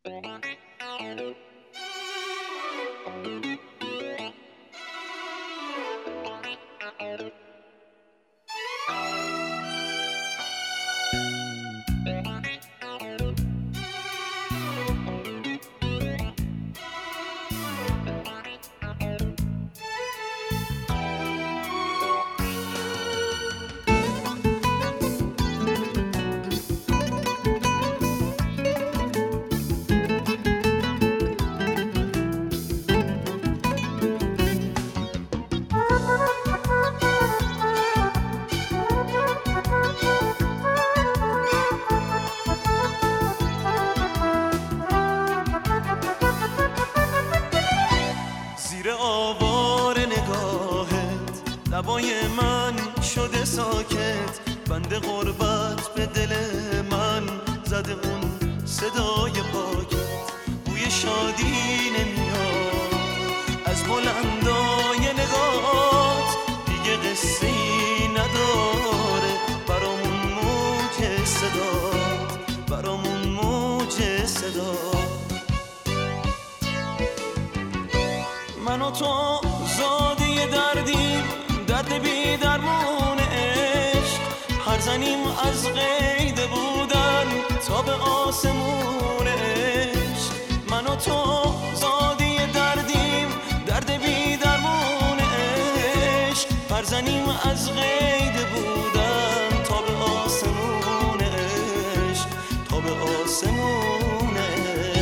آوار نگاهت لبای من شده ساکت، بند غربت به دل من زده اون صدای پاکت. بوی شادی نمیاد از بلندای نگات، دیگه قصه‌ای نداره برامون موج صدات، برامون موج صدات. من و تو زاده دردیم، درد بی درمون عشق، هر زنیم از قید بودن تا به آسمون عشق. من و تو زاده دردیم، درد بی درمون عشق، هر زنیم از قید بودن تا به آسمون عشق، تا به آسمون عشق.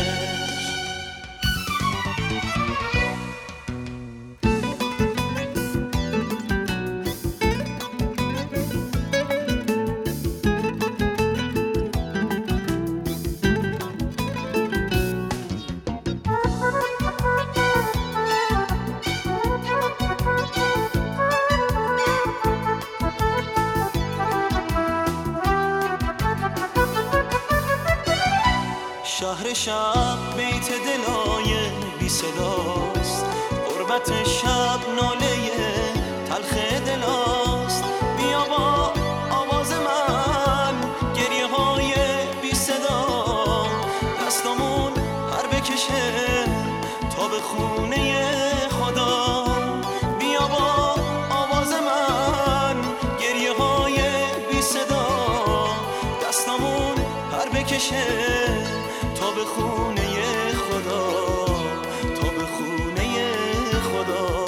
شهر شب بیت دلای بی صداست، غربت شب ناله تلخ دلاست. بیا با آواز من گریه های بی صدا، دستامون هر بکشه تا به خونه خدا. بیا با آواز من گریه های بی صدا، دستامون هر بکشه تا به خونه خدا، تا به خونه خدا.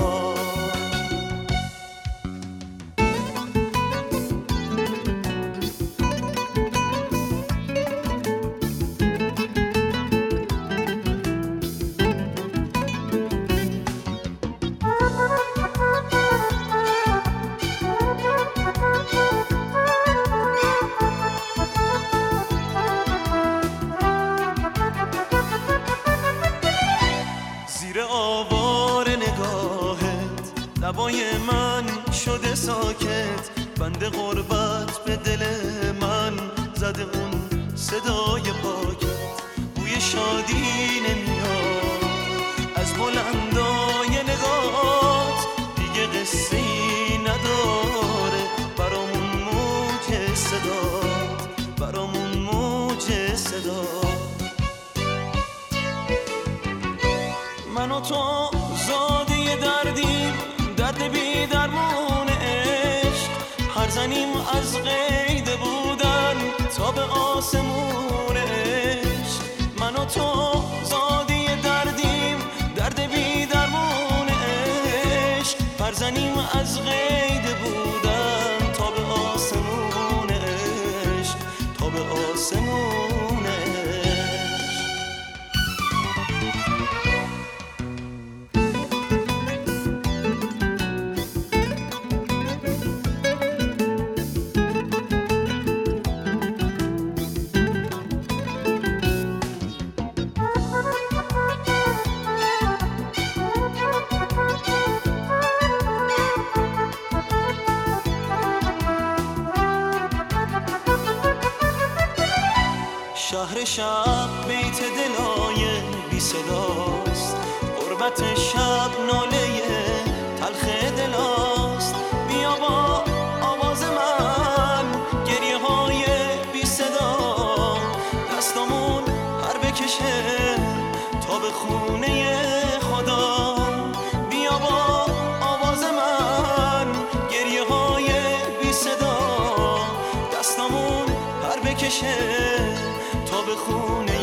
آوار نگاهت لبای من شده ساکت، بند غربت به دل من زده اون صدای پاکت. بوی شادی نمیاد از بلندای نگات، دیگه قصه‌ای نداره برامون موج صدات، برامون موج صدات. من و تو زاده دردیم، درد بی درمون عشق، هر زنیم از قید بودن تا به آسمون عشق. من و تو زاده دردیم، درد بی درمون عشق، هر زنیم از قید بودن تا به آسمون عشق، تا به آسمون عشق. شهر شب بیت دلای بی صداست، غربت شب ناله تلخ دلاست. بیا با آواز من گریه های بی صدا، دستامون هر بکشه به خونه خدا. بیا با آواز من گریه های بی صدا، دستامون پر بکشه تا به خونه